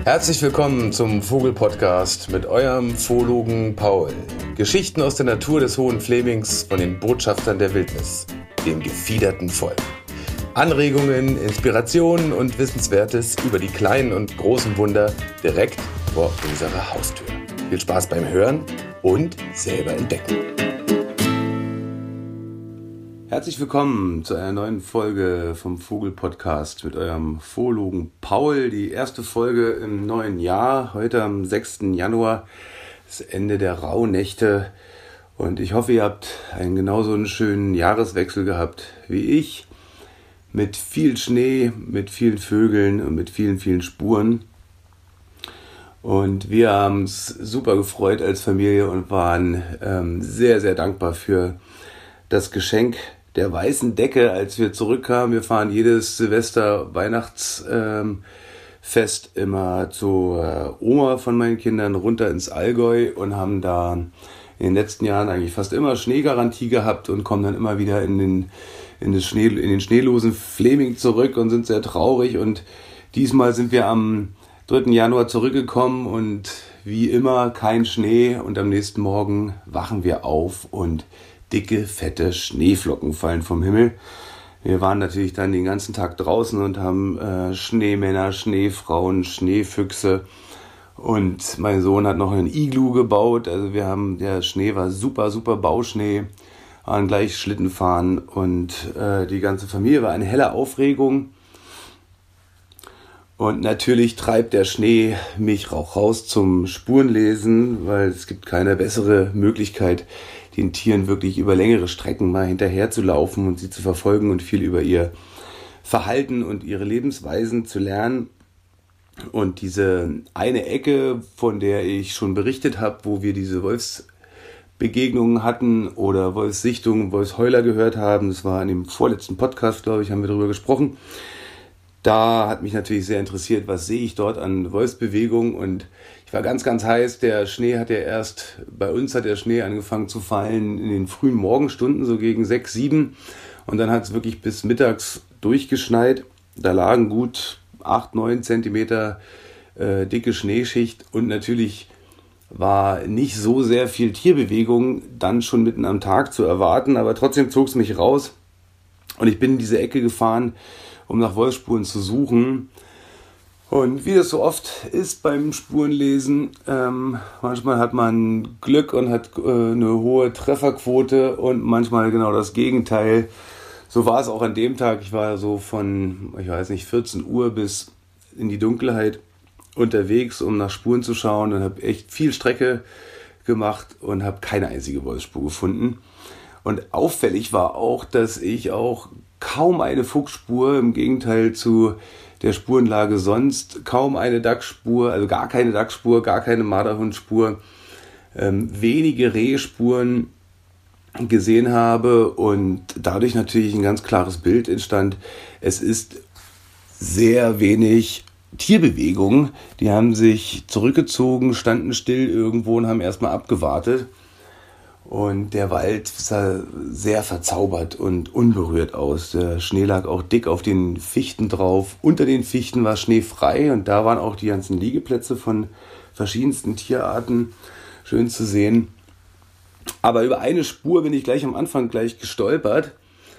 Herzlich willkommen zum Vogel-Podcast mit eurem Zoologen Paul. Geschichten aus der Natur des Hohen Flemings von den Botschaftern der Wildnis, dem gefiederten Volk. Anregungen, Inspirationen und Wissenswertes über die kleinen und großen Wunder direkt vor unserer Haustür. Viel Spaß beim Hören und selber entdecken. Herzlich willkommen zu einer neuen Folge vom Vogel-Podcast mit eurem Zoologen Paul. Die erste Folge im neuen Jahr, heute am 6. Januar, das Ende der Rauhnächte. Und ich hoffe, ihr habt einen genauso einen schönen Jahreswechsel gehabt wie ich. Mit viel Schnee, mit vielen Vögeln und mit vielen Spuren. Und wir haben uns super gefreut als Familie und waren sehr dankbar für das Geschenk der weißen Decke, als wir zurückkamen. Wir fahren jedes Silvester-Weihnachtsfest immer zur Oma von meinen Kindern runter ins Allgäu und haben da in den letzten Jahren eigentlich fast immer Schneegarantie gehabt und kommen dann immer wieder in den schneelosen Fleming zurück und sind sehr traurig. Und diesmal sind wir am 3. Januar zurückgekommen und wie immer kein Schnee. Und am nächsten Morgen wachen wir auf und dicke, fette Schneeflocken fallen vom Himmel. Wir waren natürlich dann den ganzen Tag draußen und haben Schneemänner, Schneefrauen, Schneefüchse. Und mein Sohn hat noch ein Iglu gebaut. Also der Schnee war super Bauschnee. Waren gleich Schlitten fahren und die ganze Familie war eine helle Aufregung. Und natürlich treibt der Schnee mich auch raus zum Spurenlesen, weil es gibt keine bessere Möglichkeit, den Tieren wirklich über längere Strecken mal hinterher zu laufen und sie zu verfolgen und viel über ihr Verhalten und ihre Lebensweisen zu lernen. Und diese eine Ecke, von der ich schon berichtet habe, wo wir diese Wolfsbegegnungen hatten oder Wolfssichtungen, Wolfsheuler gehört haben, das war in dem vorletzten Podcast, glaube ich, haben wir darüber gesprochen. Da hat mich natürlich sehr interessiert, was sehe ich dort an Wolfsbewegungen, und ich war ganz heiß. Bei uns hat der Schnee angefangen zu fallen in den frühen Morgenstunden, so gegen 6, 7, und dann hat es wirklich bis mittags durchgeschneit. Da lagen gut 8, 9 Zentimeter dicke Schneeschicht und natürlich war nicht so sehr viel Tierbewegung dann schon mitten am Tag zu erwarten, aber trotzdem zog es mich raus und ich bin in diese Ecke gefahren, um nach Wolfsspuren zu suchen. Und wie das so oft ist beim Spurenlesen, manchmal hat man Glück und hat eine hohe Trefferquote und manchmal genau das Gegenteil. So war es auch an dem Tag. Ich war so von, 14 Uhr bis in die Dunkelheit unterwegs, um nach Spuren zu schauen, und habe echt viel Strecke gemacht und habe keine einzige Wolfsspur gefunden. Und auffällig war auch, dass ich auch kaum eine Fuchsspur, im Gegenteil zu der Spurenlage sonst, kaum eine Dachsspur, also gar keine Dachsspur, gar keine Marderhundspur, wenige Rehspuren gesehen habe und dadurch natürlich ein ganz klares Bild entstand. Es ist sehr wenig Tierbewegung. Die haben sich zurückgezogen, standen still irgendwo und haben erstmal abgewartet. Und der Wald sah sehr verzaubert und unberührt aus. Der Schnee lag auch dick auf den Fichten drauf. Unter den Fichten war Schnee frei und da waren auch die ganzen Liegeplätze von verschiedensten Tierarten schön zu sehen. Aber über eine Spur bin ich gleich am Anfang gestolpert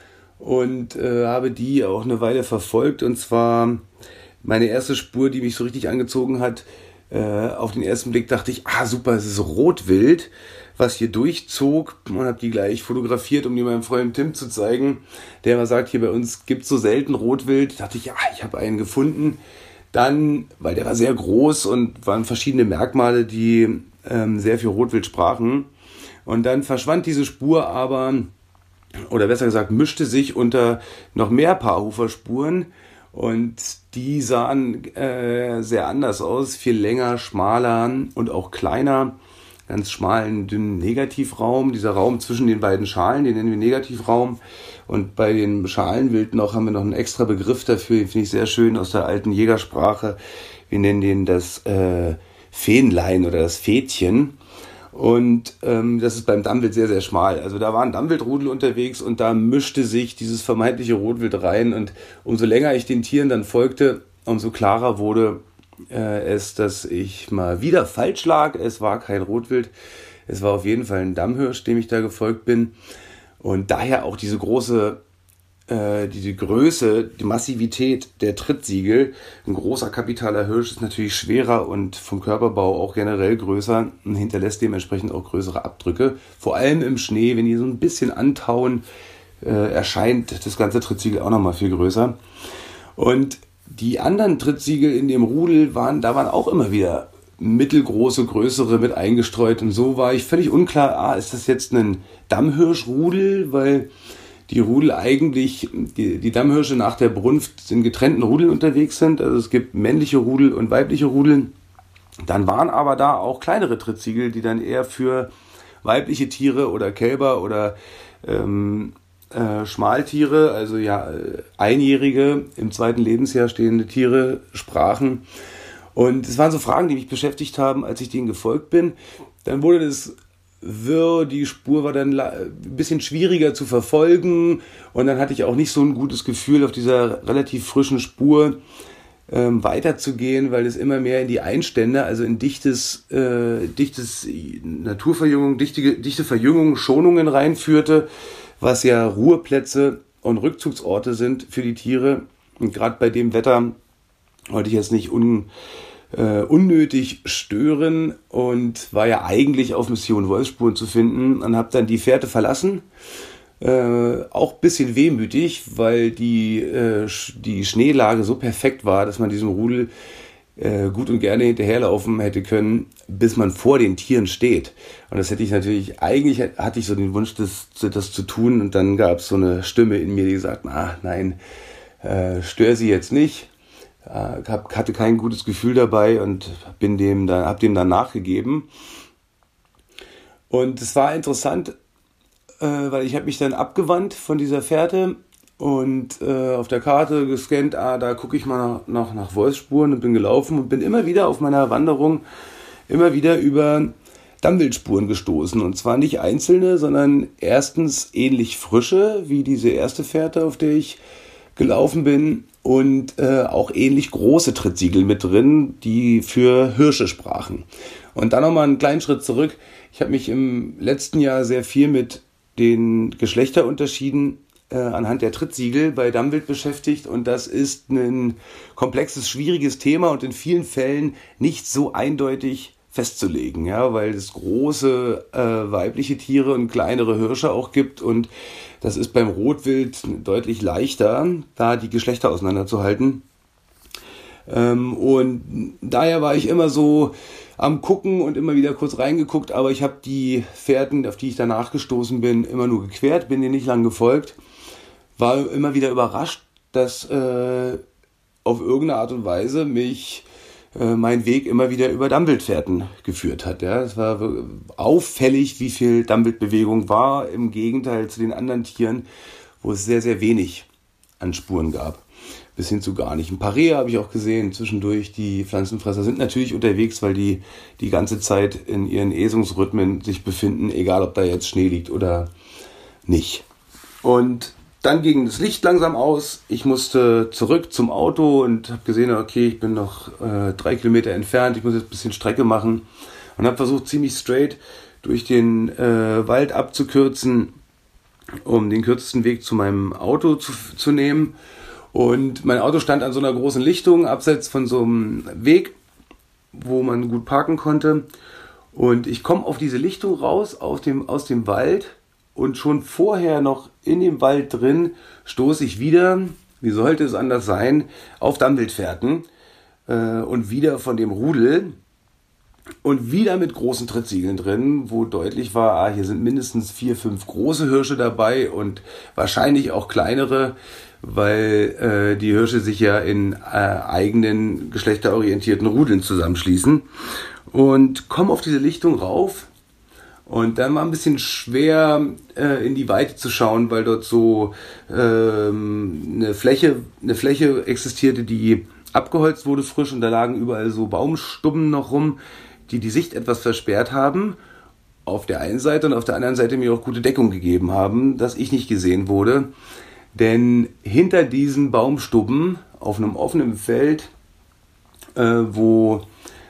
und habe die auch eine Weile verfolgt. Und zwar meine erste Spur, die mich so richtig angezogen hat. Auf den ersten Blick dachte ich, super, es ist Rotwild, was hier durchzog, und habe die gleich fotografiert, um die meinem Freund Tim zu zeigen, der immer sagt, hier bei uns gibt es so selten Rotwild. Da dachte ich, ich habe einen gefunden. Dann, weil der war sehr groß und waren verschiedene Merkmale, die sehr viel Rotwild sprachen. Und dann verschwand diese Spur aber, oder besser gesagt, mischte sich unter noch mehr Paarhuferspuren. Und die sahen sehr anders aus, viel länger, schmaler und auch kleiner, ganz schmalen, dünnen Negativraum. Dieser Raum zwischen den beiden Schalen, den nennen wir Negativraum. Und bei den Schalenwild haben wir noch einen extra Begriff dafür, den finde ich sehr schön, aus der alten Jägersprache. Wir nennen den das Fähnlein oder das Fädchen. Und das ist beim Dammwild sehr schmal. Also da war ein Dammwildrudel unterwegs und da mischte sich dieses vermeintliche Rotwild rein. Und umso länger ich den Tieren dann folgte, umso klarer wurde, es, dass ich mal wieder falsch lag. Es war kein Rotwild, es war auf jeden Fall ein Dammhirsch, dem ich da gefolgt bin. Und daher auch diese Größe, die Massivität der Trittsiegel. Ein großer kapitaler Hirsch ist natürlich schwerer und vom Körperbau auch generell größer und hinterlässt dementsprechend auch größere Abdrücke. Vor allem im Schnee, wenn die so ein bisschen antauen, erscheint das ganze Trittsiegel auch nochmal viel größer. Und die anderen Trittsiegel in dem Rudel waren auch immer wieder mittelgroße, größere mit eingestreut. Und so war ich völlig unklar, ist das jetzt ein Dammhirschrudel, weil die Rudel eigentlich, die Dammhirsche nach der Brunft in getrennten Rudeln unterwegs sind. Also es gibt männliche Rudel und weibliche Rudel. Dann waren aber da auch kleinere Trittsiegel, die dann eher für weibliche Tiere oder Kälber oder Schmaltiere, also einjährige, im 2. Lebensjahr stehende Tiere sprachen. Und es waren so Fragen, die mich beschäftigt haben, als ich denen gefolgt bin. Dann wurde das wirr, die Spur war dann ein bisschen schwieriger zu verfolgen und dann hatte ich auch nicht so ein gutes Gefühl, auf dieser relativ frischen Spur weiterzugehen, weil es immer mehr in die Einstände, also in dichtes Naturverjüngung, dichte Verjüngung, Schonungen reinführte, was ja Ruheplätze und Rückzugsorte sind für die Tiere. Und gerade bei dem Wetter wollte ich jetzt nicht unnötig stören und war ja eigentlich auf Mission Wolfsspuren zu finden und habe dann die Fährte verlassen. Auch ein bisschen wehmütig, weil die Schneelage so perfekt war, dass man diesem Rudel gut und gerne hinterherlaufen hätte können, bis man vor den Tieren steht. Und das hätte ich natürlich, eigentlich hatte ich so den Wunsch, das zu tun, und dann gab es so eine Stimme in mir, die gesagt, nein, stör sie jetzt nicht. Hatte kein gutes Gefühl dabei und habe dem dann nachgegeben. Und es war interessant, weil ich habe mich dann abgewandt von dieser Fährte und auf der Karte gescannt, da gucke ich mal nach Wolfsspuren, und bin gelaufen und bin immer wieder auf meiner Wanderung über Dammwildspuren gestoßen. Und zwar nicht einzelne, sondern erstens ähnlich frische wie diese erste Fährte, auf der ich gelaufen bin, und auch ähnlich große Trittsiegel mit drin, die für Hirsche sprachen. Und dann nochmal einen kleinen Schritt zurück. Ich habe mich im letzten Jahr sehr viel mit den Geschlechterunterschieden anhand der Trittsiegel bei Dammwild beschäftigt, und das ist ein komplexes, schwieriges Thema und in vielen Fällen nicht so eindeutig festzulegen, ja, weil es große weibliche Tiere und kleinere Hirsche auch gibt, und das ist beim Rotwild deutlich leichter, da die Geschlechter auseinanderzuhalten. Und daher war ich immer so am Gucken und immer wieder kurz reingeguckt, aber ich habe die Fährten, auf die ich danach gestoßen bin, immer nur gequert, bin denen nicht lang gefolgt. War immer wieder überrascht, dass auf irgendeine Art und Weise mich mein Weg immer wieder über Dammwildfährten geführt hat. Ja. Es war auffällig, wie viel Dammwildbewegung war, im Gegenteil zu den anderen Tieren, wo es sehr, sehr wenig an Spuren gab. Bis hin zu gar nicht. Ein paar Rehe habe ich auch gesehen zwischendurch. Die Pflanzenfresser sind natürlich unterwegs, weil die ganze Zeit in ihren Äsungsrhythmen sich befinden, egal ob da jetzt Schnee liegt oder nicht. Und dann ging das Licht langsam aus. Ich musste zurück zum Auto und habe gesehen, okay, ich bin noch 3 Kilometer entfernt. Ich muss jetzt ein bisschen Strecke machen. Und habe versucht, ziemlich straight durch den Wald abzukürzen, um den kürzesten Weg zu meinem Auto zu nehmen. Und mein Auto stand an so einer großen Lichtung, abseits von so einem Weg, wo man gut parken konnte. Und ich komme auf diese Lichtung raus aus dem Wald. Und schon vorher noch in dem Wald drin stoße ich wieder, wie sollte es anders sein, auf Dammwildfährten und wieder von dem Rudel und wieder mit großen Trittsiegeln drin, wo deutlich war, hier sind mindestens 4, 5 große Hirsche dabei und wahrscheinlich auch kleinere, weil die Hirsche sich ja in eigenen geschlechterorientierten Rudeln zusammenschließen. Und komme auf diese Lichtung rauf. Und dann war ein bisschen schwer, in die Weite zu schauen, weil dort so eine Fläche existierte, die abgeholzt wurde frisch, und da lagen überall so Baumstubben noch rum, die Sicht etwas versperrt haben. Auf der einen Seite, und auf der anderen Seite mir auch gute Deckung gegeben haben, dass ich nicht gesehen wurde. Denn hinter diesen Baumstubben auf einem offenen Feld wo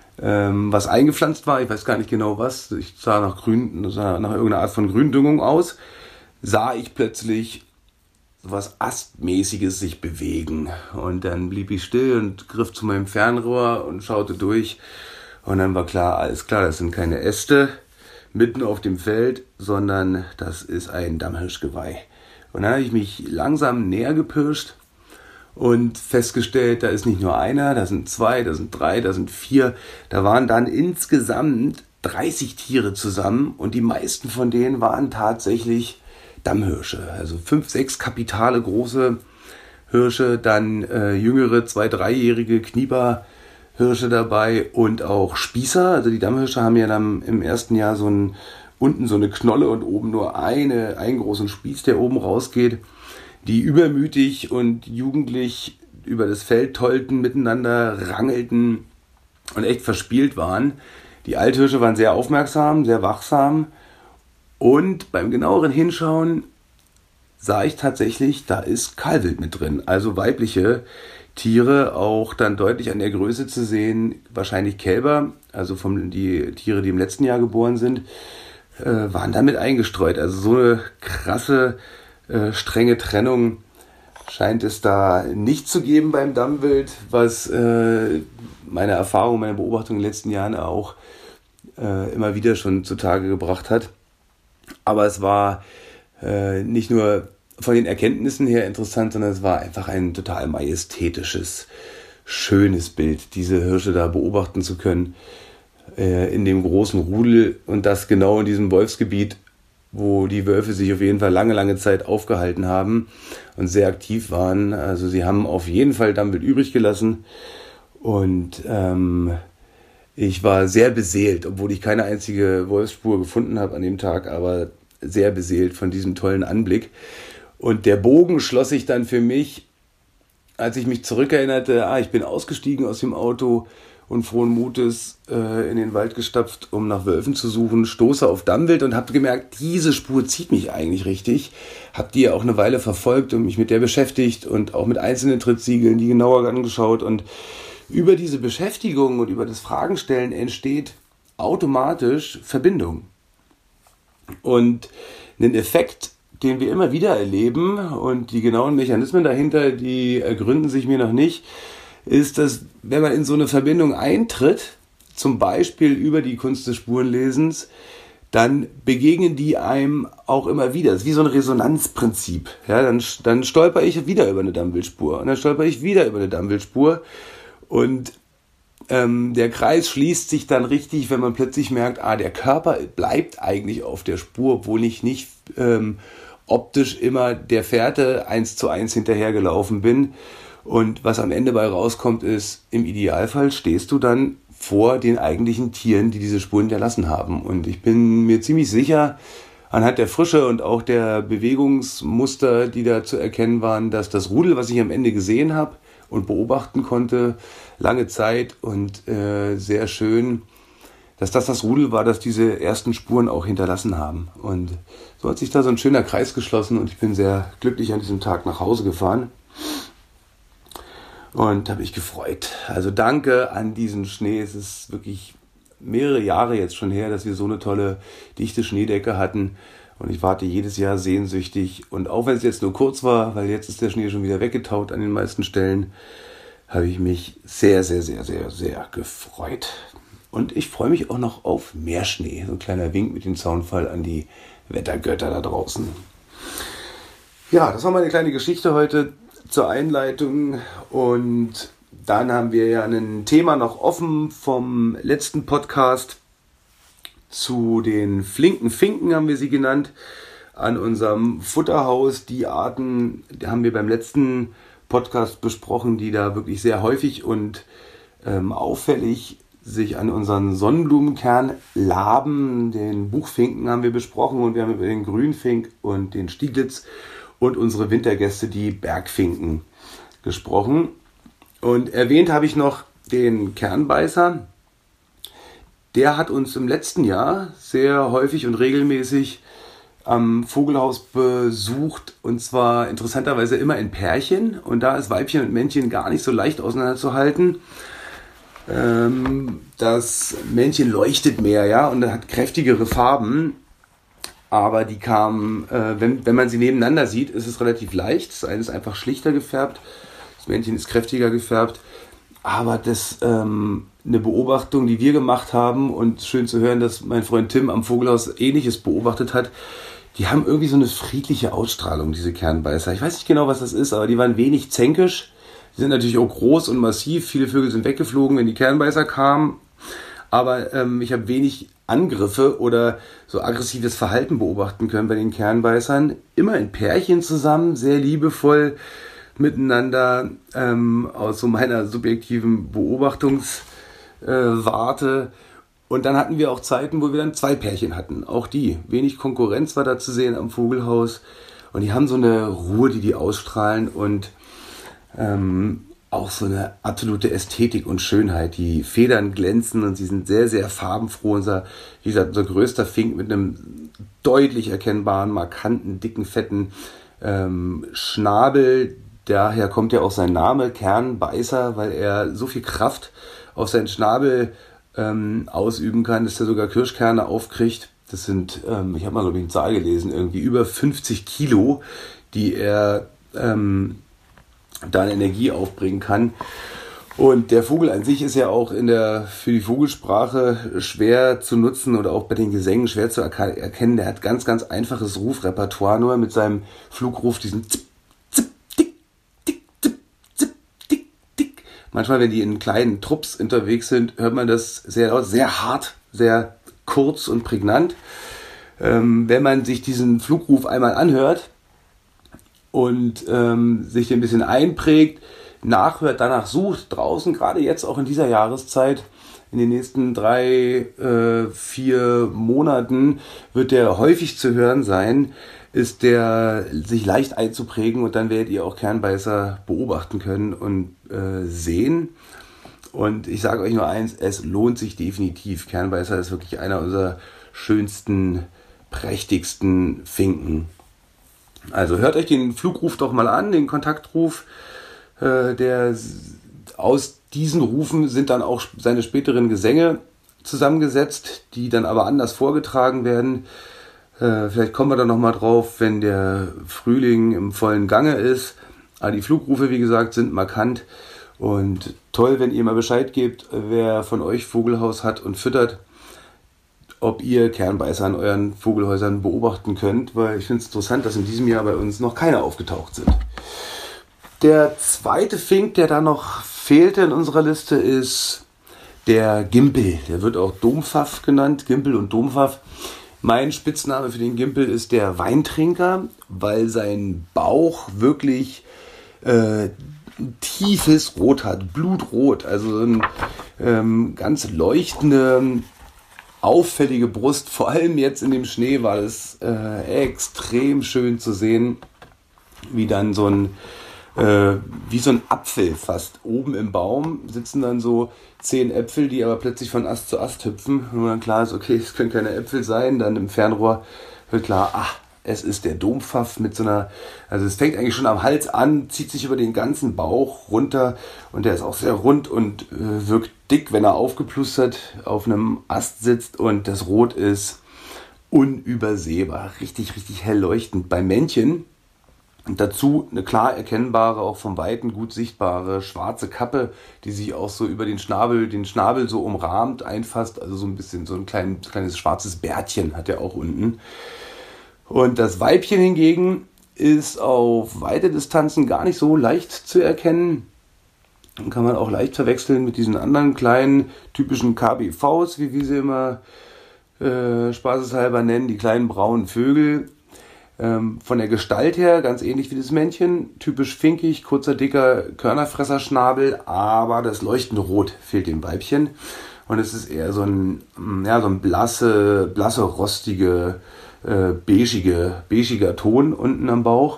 was eingepflanzt war. Ich weiß gar nicht genau was. Ich sah nach irgendeiner Art von Gründüngung aus. Sah ich plötzlich was Astmäßiges sich bewegen. Und dann blieb ich still und griff zu meinem Fernrohr und schaute durch. Und dann war klar, alles klar, das sind keine Äste mitten auf dem Feld, sondern das ist ein Dammhirschgeweih. Und dann habe ich mich langsam näher gepirscht und festgestellt, da ist nicht nur einer, da sind 2, da sind 3, da sind 4. Da waren dann insgesamt 30 Tiere zusammen und die meisten von denen waren tatsächlich Dammhirsche. Also 5, 6 kapitale große Hirsche, dann jüngere 2-, 3-jährige Knieperhirsche dabei und auch Spießer. Also die Dammhirsche haben ja dann im ersten Jahr unten so eine Knolle und oben nur einen großen Spieß, der oben rausgeht, die übermütig und jugendlich über das Feld tollten, miteinander rangelten und echt verspielt waren. Die Althirsche waren sehr aufmerksam, sehr wachsam und beim genaueren Hinschauen sah ich tatsächlich, da ist Kahlwild mit drin, also weibliche Tiere, auch dann deutlich an der Größe zu sehen, wahrscheinlich Kälber, also die Tiere, die im letzten Jahr geboren sind, waren damit eingestreut. Also so eine krasse, strenge Trennung scheint es da nicht zu geben beim Dammwild, was meine Erfahrung, meine Beobachtung in den letzten Jahren auch immer wieder schon zutage gebracht hat. Aber es war nicht nur von den Erkenntnissen her interessant, sondern es war einfach ein total majestätisches, schönes Bild, diese Hirsche da beobachten zu können in dem großen Rudel und das genau in diesem Wolfsgebiet, wo die Wölfe sich auf jeden Fall lange, lange Zeit aufgehalten haben und sehr aktiv waren. Also sie haben auf jeden Fall Dammwild übrig gelassen und ich war sehr beseelt, obwohl ich keine einzige Wolfsspur gefunden habe an dem Tag, aber sehr beseelt von diesem tollen Anblick. Und der Bogen schloss sich dann für mich, als ich mich zurückerinnerte, ich bin ausgestiegen aus dem Auto und frohen Mutes in den Wald gestapft, um nach Wölfen zu suchen, stoße auf Dammwild und habe gemerkt, diese Spur zieht mich eigentlich richtig. Habe die ja auch eine Weile verfolgt und mich mit der beschäftigt und auch mit einzelnen Trittsiegeln die genauer angeschaut. Und über diese Beschäftigung und über das Fragenstellen entsteht automatisch Verbindung. Und ein Effekt, den wir immer wieder erleben und die genauen Mechanismen dahinter, die ergründen sich mir noch nicht, ist, dass wenn man in so eine Verbindung eintritt, zum Beispiel über die Kunst des Spurenlesens, dann begegnen die einem auch immer wieder. Das ist wie so ein Resonanzprinzip. Ja, dann stolper ich wieder über eine Dammwildspur und dann stolper ich wieder über eine Dammwildspur und der Kreis schließt sich dann richtig, wenn man plötzlich merkt, der Körper bleibt eigentlich auf der Spur, obwohl ich nicht optisch immer der Fährte 1:1 hinterhergelaufen bin. Und was am Ende bei rauskommt, ist, im Idealfall stehst du dann vor den eigentlichen Tieren, die diese Spuren hinterlassen haben. Und ich bin mir ziemlich sicher, anhand der Frische und auch der Bewegungsmuster, die da zu erkennen waren, dass das Rudel, was ich am Ende gesehen habe und beobachten konnte, lange Zeit und sehr schön, dass das Rudel war, das diese ersten Spuren auch hinterlassen haben. Und so hat sich da so ein schöner Kreis geschlossen und ich bin sehr glücklich an diesem Tag nach Hause gefahren und habe mich gefreut. Also danke an diesen Schnee. Es ist wirklich mehrere Jahre jetzt schon her, dass wir so eine tolle, dichte Schneedecke hatten. Und ich warte jedes Jahr sehnsüchtig. Und auch wenn es jetzt nur kurz war, weil jetzt ist der Schnee schon wieder weggetaut an den meisten Stellen, habe ich mich sehr, sehr, sehr, sehr, sehr gefreut. Und ich freue mich auch noch auf mehr Schnee. So ein kleiner Wink mit dem Zaunfall an die Wettergötter da draußen. Ja, das war meine kleine Geschichte heute zur Einleitung. Und dann haben wir ja ein Thema noch offen vom letzten Podcast. Zu den flinken Finken haben wir sie genannt, an unserem Futterhaus. Die Arten, die haben wir beim letzten Podcast besprochen, die da wirklich sehr häufig und auffällig sich an unseren Sonnenblumenkern laben. Den Buchfinken haben wir besprochen und wir haben über den Grünfink und den Stieglitz und unsere Wintergäste, die Bergfinken, gesprochen. Und erwähnt habe ich noch den Kernbeißer. Der hat uns im letzten Jahr sehr häufig und regelmäßig am Vogelhaus besucht und zwar interessanterweise immer in Pärchen und da ist Weibchen und Männchen gar nicht so leicht auseinanderzuhalten. Das Männchen leuchtet mehr, ja, und hat kräftigere Farben. Aber die kamen, wenn man sie nebeneinander sieht, ist es relativ leicht. Das eine ist einfach schlichter gefärbt, das Männchen ist kräftiger gefärbt. Aber das eine Beobachtung, die wir gemacht haben, und schön zu hören, dass mein Freund Tim am Vogelhaus Ähnliches beobachtet hat, die haben irgendwie so eine friedliche Ausstrahlung, diese Kernbeißer. Ich weiß nicht genau, was das ist, aber die waren wenig zänkisch. Die sind natürlich auch groß und massiv. Viele Vögel sind weggeflogen, wenn die Kernbeißer kamen. Aber ich habe wenig Angriffe oder so aggressives Verhalten beobachten können bei den Kernbeißern. Immer in Pärchen zusammen, sehr liebevoll miteinander, aus so meiner subjektiven Beobachtungswarte. Und dann hatten wir auch Zeiten, wo wir dann 2 Pärchen hatten. Auch die. Wenig Konkurrenz war da zu sehen am Vogelhaus. Und die haben so eine Ruhe, die ausstrahlen, und auch so eine absolute Ästhetik und Schönheit. Die Federn glänzen und sie sind sehr, sehr farbenfroh. Wie gesagt, unser größter Fink mit einem deutlich erkennbaren, markanten, dicken, fetten Schnabel. Daher kommt ja auch sein Name, Kernbeißer, weil er so viel Kraft auf seinen Schnabel ausüben kann, dass er sogar Kirschkerne aufkriegt. Das sind, ich habe mal, glaube ich, eine Zahl gelesen, irgendwie über 50 Kilo, die er da eine Energie aufbringen kann. Und der Vogel an sich ist ja auch für die Vogelsprache schwer zu nutzen oder auch bei den Gesängen schwer zu erkennen. Der hat ganz, ganz einfaches Rufrepertoire, nur mit seinem Flugruf, diesen Zip, Zip, Dick, Dick, Zip, Zip, Dick, Dick. Manchmal, wenn die in kleinen Trupps unterwegs sind, hört man das sehr laut, sehr hart, sehr kurz und prägnant. Wenn man sich diesen Flugruf einmal anhört und sich den ein bisschen einprägt, nachhört, danach sucht, draußen, gerade jetzt auch in dieser Jahreszeit, in den nächsten 3-4 Monaten wird der häufig zu hören sein, ist der sich leicht einzuprägen, und dann werdet ihr auch Kernbeißer beobachten können und sehen. Und ich sage euch nur eins, es lohnt sich definitiv. Kernbeißer ist wirklich einer unserer schönsten, prächtigsten Finken. Also hört euch den Flugruf doch mal an, den Kontaktruf. Aus diesen Rufen sind dann auch seine späteren Gesänge zusammengesetzt, die dann aber anders vorgetragen werden. Vielleicht kommen wir da nochmal drauf, wenn der Frühling im vollen Gange ist. Aber die Flugrufe, wie gesagt, sind markant. Und toll, wenn ihr mal Bescheid gebt, wer von euch Vogelhaus hat und füttert, ob ihr Kernbeißer an euren Vogelhäusern beobachten könnt, weil ich finde es interessant, dass in diesem Jahr bei uns noch keine aufgetaucht sind. Der zweite Fink, der da noch fehlte in unserer Liste, ist der Gimpel. Der wird auch Dompfaff genannt, Gimpel und Dompfaff. Mein Spitzname für den Gimpel ist der Weintrinker, weil sein Bauch wirklich tiefes Rot hat, blutrot, also ein ganz leuchtende, auffällige Brust. Vor allem jetzt in dem Schnee war es extrem schön zu sehen, wie dann wie so ein Apfel fast. Oben im Baum sitzen dann so 10 Äpfel, die aber plötzlich von Ast zu Ast hüpfen. Und dann klar ist, okay, es können keine Äpfel sein. Dann im Fernrohr wird klar, es ist der Dompfaff mit so einer, also es fängt eigentlich schon am Hals an, zieht sich über den ganzen Bauch runter, und der ist auch sehr rund und wirkt dick, wenn er aufgeplustert auf einem Ast sitzt, und das Rot ist unübersehbar, richtig, richtig hell leuchtend. Bei Männchen und dazu eine klar erkennbare, auch vom Weiten gut sichtbare schwarze Kappe, die sich auch so über den Schnabel so umrahmt, einfasst, also so ein bisschen so ein kleines schwarzes Bärtchen hat er auch unten. Und das Weibchen hingegen ist auf weite Distanzen gar nicht so leicht zu erkennen. Dann kann man auch leicht verwechseln mit diesen anderen kleinen typischen KBVs, wie wir sie immer spaßeshalber nennen, die kleinen braunen Vögel. Von der Gestalt her ganz ähnlich wie das Männchen, typisch finkig, kurzer, dicker Körnerfresserschnabel, aber das leuchtende Rot fehlt dem Weibchen. Und es ist eher so ein blasse, rostige, beigiger Ton unten am Bauch.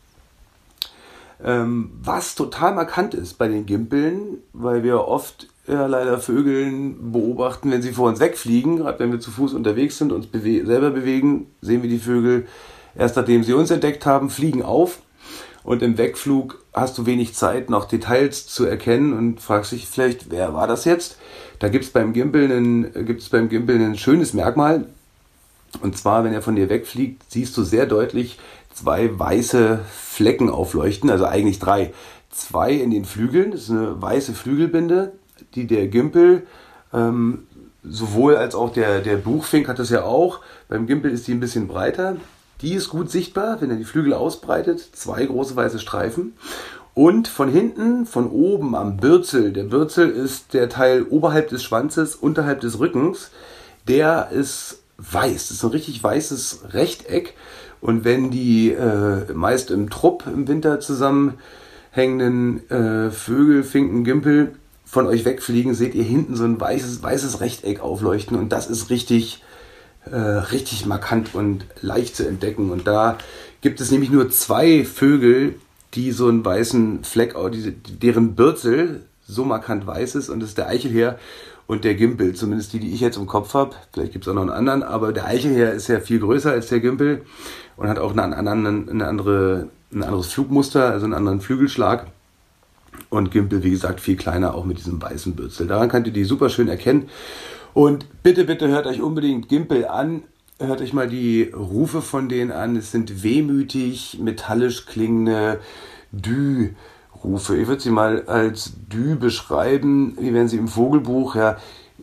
Was total markant ist bei den Gimpeln, weil wir oft leider Vögeln beobachten, wenn sie vor uns wegfliegen, gerade wenn wir zu Fuß unterwegs sind, uns selber bewegen, sehen wir die Vögel erst nachdem sie uns entdeckt haben, fliegen auf. und im Wegflug hast du wenig Zeit, noch Details zu erkennen und fragst dich vielleicht, wer war das jetzt? Da gibt's beim Gimbal ein schönes Merkmal. Und zwar, wenn er von dir wegfliegt, siehst du sehr deutlich 2 weiße Flecken aufleuchten, also eigentlich 3. 2 in den Flügeln, das ist eine weiße Flügelbinde, die der Gimbal, sowohl als auch der Buchfink hat das ja auch. Beim Gimbal ist die ein bisschen breiter. Die ist gut sichtbar, wenn er die Flügel ausbreitet. 2 große weiße Streifen. Und von hinten, von oben am Bürzel, der Bürzel ist der Teil oberhalb des Schwanzes, unterhalb des Rückens, der ist weiß. Das ist ein richtig weißes Rechteck. Und wenn die meist im Trupp im Winter zusammenhängenden Vögel, Finken, Gimpel von euch wegfliegen, seht ihr hinten so ein weißes Rechteck aufleuchten. Und das ist richtig markant und leicht zu entdecken. Und da gibt es nämlich nur 2 Vögel, die so einen weißen Fleck, deren Bürzel so markant weiß ist, und das ist der Eichelherr und der Gimpel, zumindest die ich jetzt im Kopf habe. Vielleicht gibt es auch noch einen anderen, aber der Eichelherr ist ja viel größer als der Gimpel und hat auch ein anderes Flugmuster, also einen anderen Flügelschlag. Und Gimpel, wie gesagt, viel kleiner, auch mit diesem weißen Bürzel. Daran könnt ihr die super schön erkennen. Und bitte hört euch unbedingt Gimpel an. Hört euch mal die Rufe von denen an. Es sind wehmütig, metallisch klingende Dü-Rufe. Ich würde sie mal als Dü beschreiben. Wie werden sie im Vogelbuch? Ja,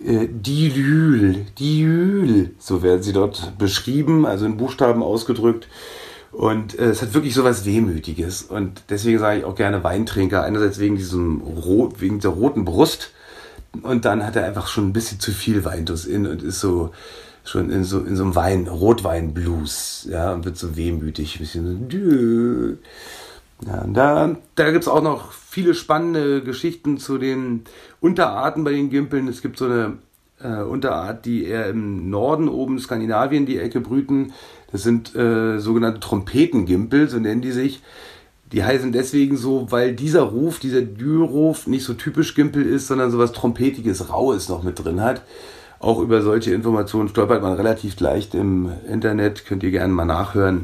Diül. So werden sie dort beschrieben, also in Buchstaben ausgedrückt. Und es hat wirklich so was Wehmütiges. Und deswegen sage ich auch gerne Weintrinker. Einerseits wegen wegen der roten Brust. Und dann hat er einfach schon ein bisschen zu viel Weindus und ist so schon in so einem Rotwein-Blues, ja, und wird so wehmütig, ein bisschen so. Ja, da gibt es auch noch viele spannende Geschichten zu den Unterarten bei den Gimpeln. Es gibt so eine Unterart, die eher im Norden, oben Skandinavien, die Ecke brüten. Das sind sogenannte Trompetengimpel, so nennen die sich. Die heißen deswegen so, weil dieser Dü-Ruf nicht so typisch Gimpel ist, sondern sowas Trompetiges, Raues noch mit drin hat. Auch über solche Informationen stolpert man relativ leicht im Internet, könnt ihr gerne mal nachhören.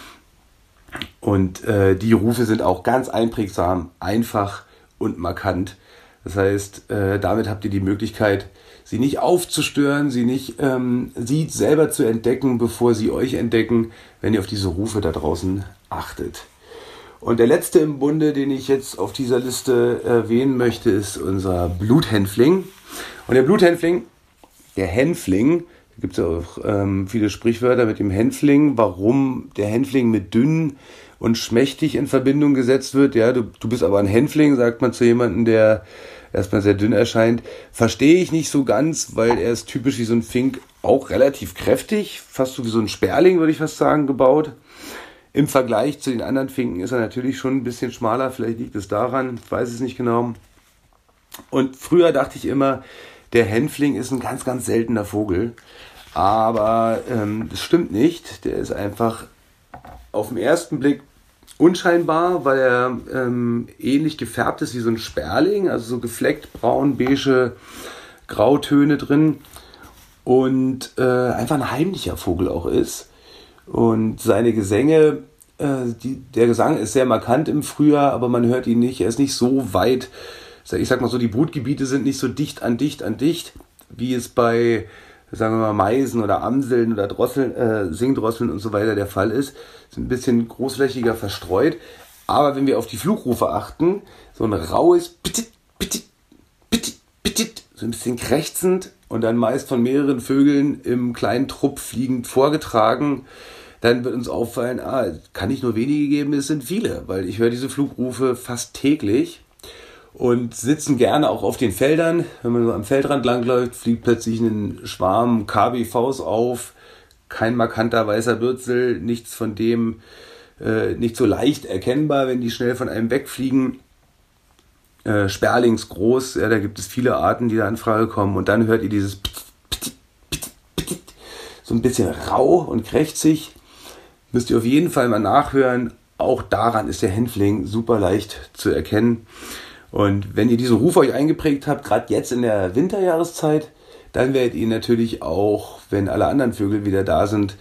Und die Rufe sind auch ganz einprägsam, einfach und markant. Das heißt, damit habt ihr die Möglichkeit, sie nicht aufzustören, sie selber zu entdecken, bevor sie euch entdecken, wenn ihr auf diese Rufe da draußen achtet. Und der letzte im Bunde, den ich jetzt auf dieser Liste erwähnen möchte, ist unser Bluthänfling. Und der Hänfling, da gibt es ja auch viele Sprichwörter mit dem Hänfling, warum der Hänfling mit dünn und schmächtig in Verbindung gesetzt wird. Ja, du bist aber ein Hänfling, sagt man zu jemandem, der erstmal sehr dünn erscheint. Verstehe ich nicht so ganz, weil er ist typisch wie so ein Fink, auch relativ kräftig, fast so wie so ein Sperling, würde ich fast sagen, gebaut. Im Vergleich zu den anderen Finken ist er natürlich schon ein bisschen schmaler, vielleicht liegt es daran, ich weiß es nicht genau. Und früher dachte ich immer, der Hänfling ist ein ganz, ganz seltener Vogel, aber das stimmt nicht. Der ist einfach auf den ersten Blick unscheinbar, weil er ähnlich gefärbt ist wie so ein Sperling, also so gefleckt, braun, beige Grautöne drin und einfach ein heimlicher Vogel auch ist. Und seine Gesänge, der Gesang ist sehr markant im Frühjahr, aber man hört ihn nicht. Er ist nicht so weit, ich sag mal so, die Brutgebiete sind nicht so dicht an dicht, wie es bei, sagen wir mal, Meisen oder Amseln oder Singdrosseln und so weiter der Fall ist. Sind ein bisschen großflächiger verstreut. Aber wenn wir auf die Flugrufe achten, so ein raues Pitit, Pitit, Pitit, Pitit, so ein bisschen krächzend und dann meist von mehreren Vögeln im kleinen Trupp fliegend vorgetragen, dann wird uns auffallen, kann nicht nur wenige geben, es sind viele, weil ich höre diese Flugrufe fast täglich und sitzen gerne auch auf den Feldern. Wenn man so am Feldrand langläuft, fliegt plötzlich ein Schwarm KBVs auf, kein markanter weißer Bürzel, nichts von dem, nicht so leicht erkennbar, wenn die schnell von einem wegfliegen. Sperlings groß, ja, da gibt es viele Arten, die da in Frage kommen, und dann hört ihr dieses Pitit, Pitit, Pitit, Pitit, so ein bisschen rau und krächzig. Müsst ihr auf jeden Fall mal nachhören. Auch daran ist der Hänfling super leicht zu erkennen. Und wenn ihr diesen Ruf euch eingeprägt habt, gerade jetzt in der Winterjahreszeit, dann werdet ihr natürlich auch, wenn alle anderen Vögel wieder da sind,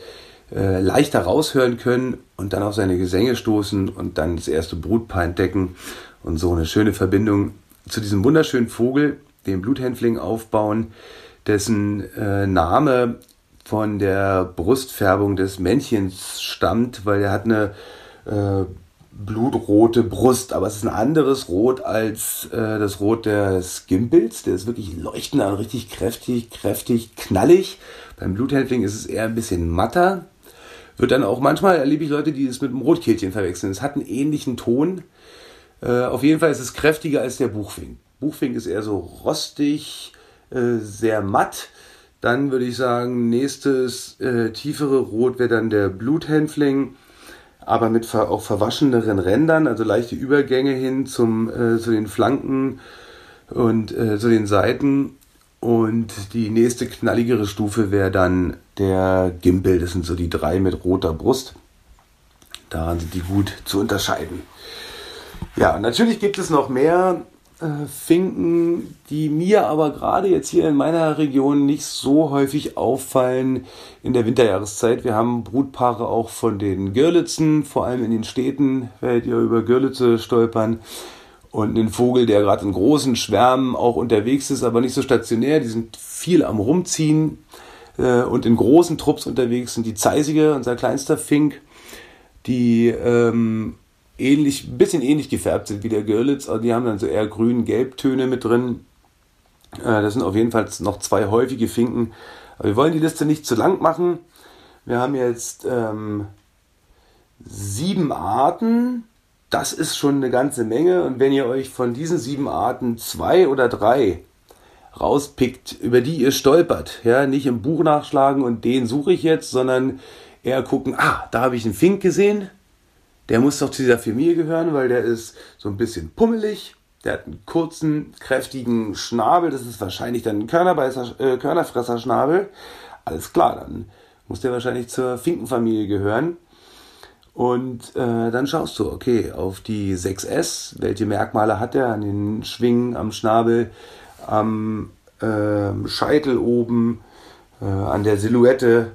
leichter raushören können und dann auf seine Gesänge stoßen und dann das erste Brutpaar entdecken und so eine schöne Verbindung zu diesem wunderschönen Vogel, dem Bluthänfling, aufbauen, dessen Name von der Brustfärbung des Männchens stammt, weil er hat eine blutrote Brust, aber es ist ein anderes Rot als das Rot des Gimpels. Der ist wirklich leuchtend an, richtig kräftig, knallig. Beim Bluthänfling ist es eher ein bisschen matter. Wird dann auch manchmal, erlebe ich Leute, die es mit einem Rotkehlchen verwechseln. Es hat einen ähnlichen Ton. Auf jeden Fall ist es kräftiger als der Buchfink. Buchfink ist eher so rostig, sehr matt. Dann würde ich sagen, nächstes tiefere Rot wäre dann der Bluthänfling, aber mit auch verwascheneren Rändern, also leichte Übergänge hin zu den Flanken und zu den Seiten. Und die nächste knalligere Stufe wäre dann der Gimpel. Das sind so die 3 mit roter Brust. Daran sind die gut zu unterscheiden. Ja, natürlich gibt es noch mehr Finken, die mir aber gerade jetzt hier in meiner Region nicht so häufig auffallen in der Winterjahreszeit. Wir haben Brutpaare auch von den Girlitzen, vor allem in den Städten werdet ihr über Girlitze stolpern. Und ein Vogel, der gerade in großen Schwärmen auch unterwegs ist, aber nicht so stationär. Die sind viel am Rumziehen und in großen Trupps unterwegs sind die Zeisige, unser kleinster Fink, die ein bisschen ähnlich gefärbt sind wie der Girlitz. Also die haben dann so eher grün-gelb-Töne mit drin. Das sind auf jeden Fall noch 2 häufige Finken. Aber wir wollen die Liste nicht zu lang machen. Wir haben jetzt 7 Arten. Das ist schon eine ganze Menge, und wenn ihr euch von diesen 7 Arten 2 oder 3 rauspickt, über die ihr stolpert, ja, nicht im Buch nachschlagen und den suche ich jetzt, sondern eher gucken, da habe ich einen Fink gesehen, der muss doch zu dieser Familie gehören, weil der ist so ein bisschen pummelig, der hat einen kurzen, kräftigen Schnabel, das ist wahrscheinlich dann ein Körnerfresserschnabel, alles klar, dann muss der wahrscheinlich zur Finkenfamilie gehören. Und dann schaust du, okay, auf die 6S, welche Merkmale hat er an den Schwingen, am Schnabel, am Scheitel oben, an der Silhouette,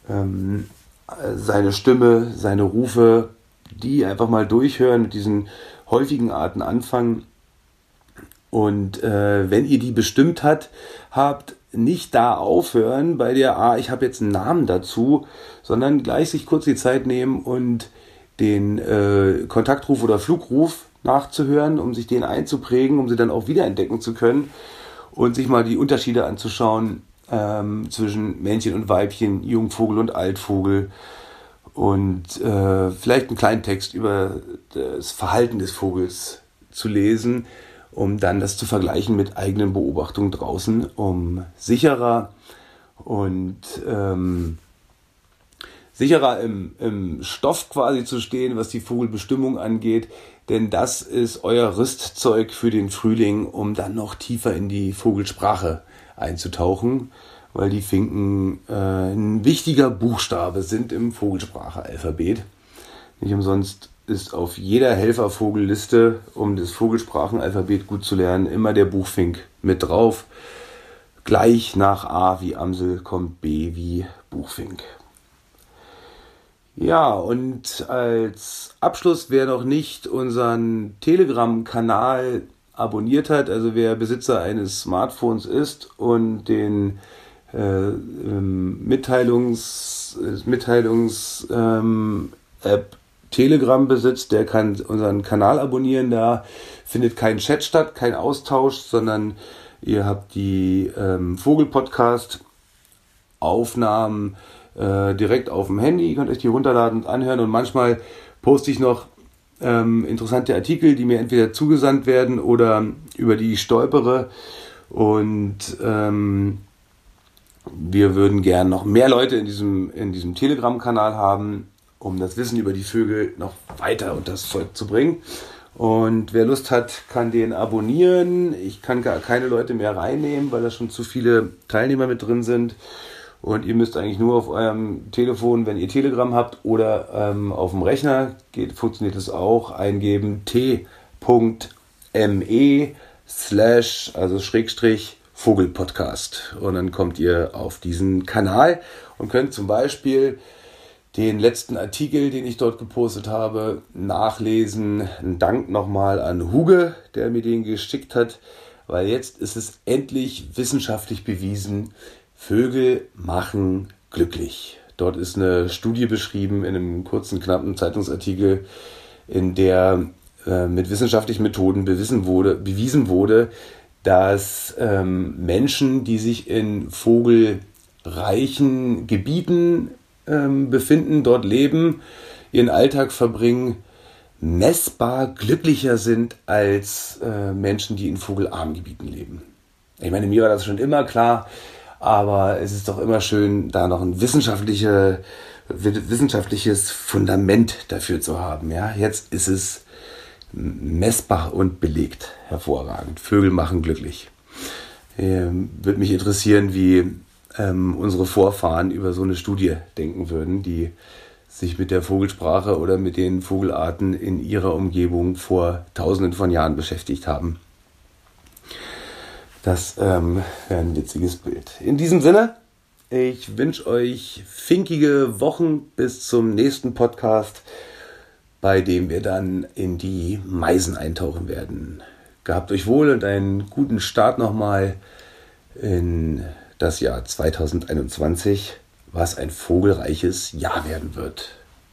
seine Stimme, seine Rufe, die einfach mal durchhören, mit diesen häufigen Arten anfangen. Und wenn ihr die bestimmt habt, nicht da aufhören bei der, ich habe jetzt einen Namen dazu, sondern gleich sich kurz die Zeit nehmen und den Kontaktruf oder Flugruf nachzuhören, um sich den einzuprägen, um sie dann auch wiederentdecken zu können und sich mal die Unterschiede anzuschauen zwischen Männchen und Weibchen, Jungvogel und Altvogel und vielleicht einen kleinen Text über das Verhalten des Vogels zu lesen, um dann das zu vergleichen mit eigenen Beobachtungen draußen, um sicherer im Stoff quasi zu stehen, was die Vogelbestimmung angeht, denn das ist euer Rüstzeug für den Frühling, um dann noch tiefer in die Vogelsprache einzutauchen, weil die Finken ein wichtiger Buchstabe sind im Vogelsprache-Alphabet. Nicht umsonst ist auf jeder Helfervogelliste, um das Vogelsprachenalphabet gut zu lernen, immer der Buchfink mit drauf. Gleich nach A wie Amsel kommt B wie Buchfink. Ja, und als Abschluss, wer noch nicht unseren Telegram-Kanal abonniert hat, also wer Besitzer eines Smartphones ist und den Mitteilungs-App Telegram besitzt, der kann unseren Kanal abonnieren. Da findet kein Chat statt, kein Austausch, sondern ihr habt die Vogel-Podcast-Aufnahmen direkt auf dem Handy. Ihr könnt euch die runterladen und anhören. Und manchmal poste ich noch interessante Artikel, die mir entweder zugesandt werden oder über die ich stolpere. Und wir würden gern noch mehr Leute in diesem Telegram-Kanal haben, um das Wissen über die Vögel noch weiter unter das Volk zu bringen. Und wer Lust hat, kann den abonnieren. Ich kann gar keine Leute mehr reinnehmen, weil da schon zu viele Teilnehmer mit drin sind. Und ihr müsst eigentlich nur auf eurem Telefon, wenn ihr Telegram habt, oder auf dem Rechner, funktioniert es auch, eingeben t.me/ Vogelpodcast. Und dann kommt ihr auf diesen Kanal und könnt zum Beispiel den letzten Artikel, den ich dort gepostet habe, nachlesen. Ein Dank nochmal an Huge, der mir den geschickt hat, weil jetzt ist es endlich wissenschaftlich bewiesen, Vögel machen glücklich. Dort ist eine Studie beschrieben in einem kurzen, knappen Zeitungsartikel, in der mit wissenschaftlichen Methoden bewiesen wurde, dass Menschen, die sich in vogelreichen Gebieten befinden, dort leben, ihren Alltag verbringen, messbar glücklicher sind als Menschen, die in vogelarmen Gebieten leben. Ich meine, mir war das schon immer klar, aber es ist doch immer schön, da noch ein wissenschaftliches Fundament dafür zu haben. Ja? Jetzt ist es messbar und belegt. Hervorragend. Vögel machen glücklich. Würde mich interessieren, wie unsere Vorfahren über so eine Studie denken würden, die sich mit der Vogelsprache oder mit den Vogelarten in ihrer Umgebung vor Tausenden von Jahren beschäftigt haben. Das wäre ein witziges Bild. In diesem Sinne, ich wünsche euch finkige Wochen bis zum nächsten Podcast, bei dem wir dann in die Meisen eintauchen werden. Gehabt euch wohl und einen guten Start nochmal in das Jahr 2021, was ein vogelreiches Jahr werden wird.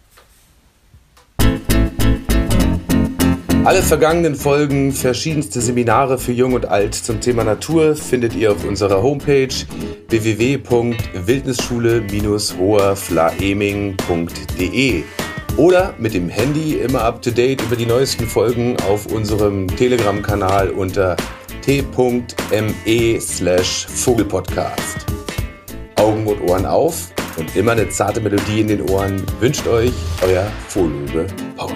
Alle vergangenen Folgen, verschiedenste Seminare für Jung und Alt zum Thema Natur findet ihr auf unserer Homepage www.wildnisschule-hoherflaeming.de oder mit dem Handy immer up to date über die neuesten Folgen auf unserem Telegram-Kanal unter t.me/Vogelpodcast. Augen und Ohren auf und immer eine zarte Melodie in den Ohren wünscht euch euer Vogellobe Paul.